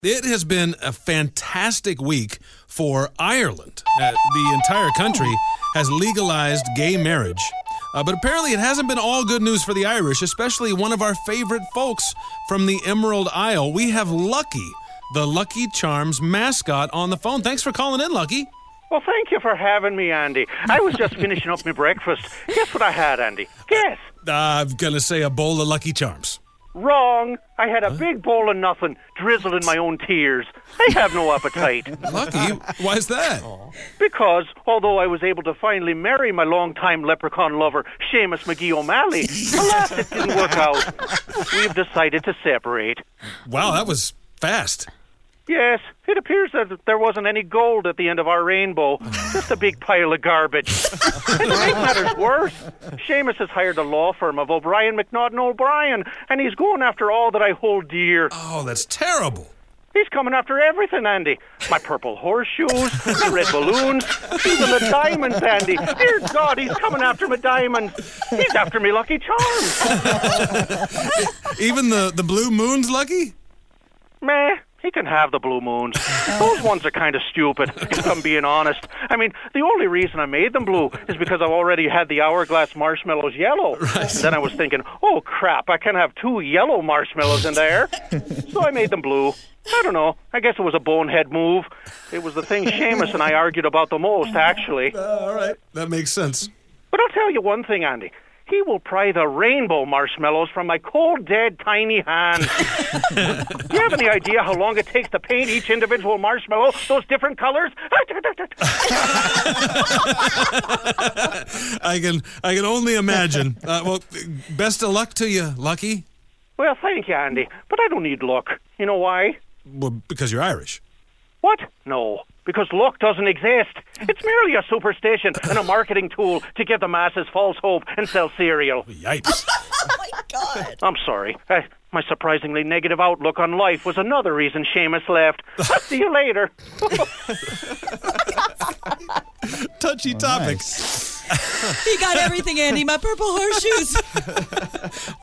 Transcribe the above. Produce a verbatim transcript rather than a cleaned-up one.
It has been a fantastic week for Ireland. Uh, the entire country has legalized gay marriage. Uh, but apparently it hasn't been all good news for the Irish, especially one of our favorite folks from the Emerald Isle. We have Lucky, the Lucky Charms mascot, on the phone. Thanks for calling in, Lucky. Well, thank you for having me, Andy. I was just finishing up my breakfast. Guess what I had, Andy? Guess. Uh, I'm going to say a bowl of Lucky Charms. Wrong. I had a huh? big bowl of nothing, drizzled in my own tears. I have no appetite. Lucky? Why is that? Because, although I was able to finally marry my longtime leprechaun lover, Seamus McGee O'Malley, alas, it didn't work out. We've decided to separate. Wow, that was fast. Yes, it appears that there wasn't any gold at the end of our rainbow. Just a big pile of garbage. And to make matters worse, Seamus has hired a law firm of O'Brien, McNaughton, O'Brien, and he's going after all that I hold dear. Oh, that's terrible. He's coming after everything, Andy. My purple horseshoes, my red balloons, even the diamonds, Andy. Dear God, he's coming after my diamonds. He's after me Lucky Charms. Even the, the blue moons, Lucky? Meh. He can have the blue moons. Those ones are kind of stupid, if I'm being honest. I mean, the only reason I made them blue is because I've already had the Hourglass marshmallows yellow. Right. And then I was thinking, oh, crap, I can have two yellow marshmallows in there. So I made them blue. I don't know. I guess it was a bonehead move. It was the thing Seamus and I argued about the most, actually. Uh, all right. That makes sense. But I'll tell you one thing, Andy. He will pry the rainbow marshmallows from my cold, dead, tiny hands. Do you have any idea how long it takes to paint each individual marshmallow, those different colors? I can I can only imagine. Uh, well, best of luck to you, Lucky. Well, thank you, Andy. But I don't need luck. You know why? Well, because you're Irish. What? No. Because luck doesn't exist. It's merely a superstition and a marketing tool to give the masses false hope and sell cereal. Yikes. Oh, my God. I'm sorry. Uh, my surprisingly negative outlook on life was another reason Seamus left. I'll see you later. Touchy Oh, topic. Nice. He got everything, Andy. My purple horseshoes.